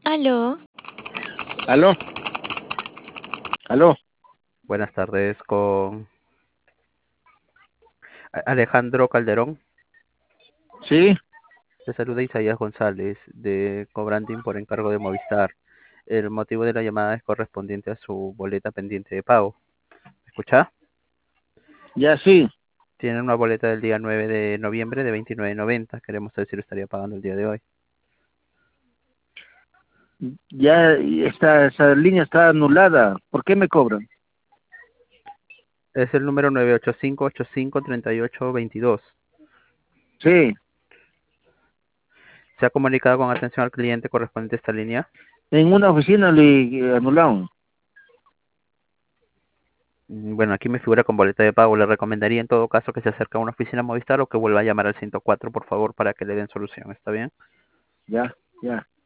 Aló, Aló, aló, Buenas tardes con Alejandro Calderón. sí, Te saluda Isaías González de Cobranding por encargo de Movistar. El motivo de la llamada es correspondiente a su boleta pendiente de pago. ¿Me escucha? ya sí, Tiene una boleta del día 9 de noviembre de 29.90. Queremos saber si lo estaría pagando el día de hoy. ya esa línea está anulada. ¿Por qué me cobran? Es el número 985853822. Sí, ¿Se ha comunicado con atención al cliente correspondiente a esta línea? en una oficina le anularon. Bueno, aquí me figura con boleta de pago. Le recomendaría en todo caso que se acerque a una oficina Movistar o que vuelva a llamar al 104, por favor, para que le den solución. ¿Está bien? Ya, ya.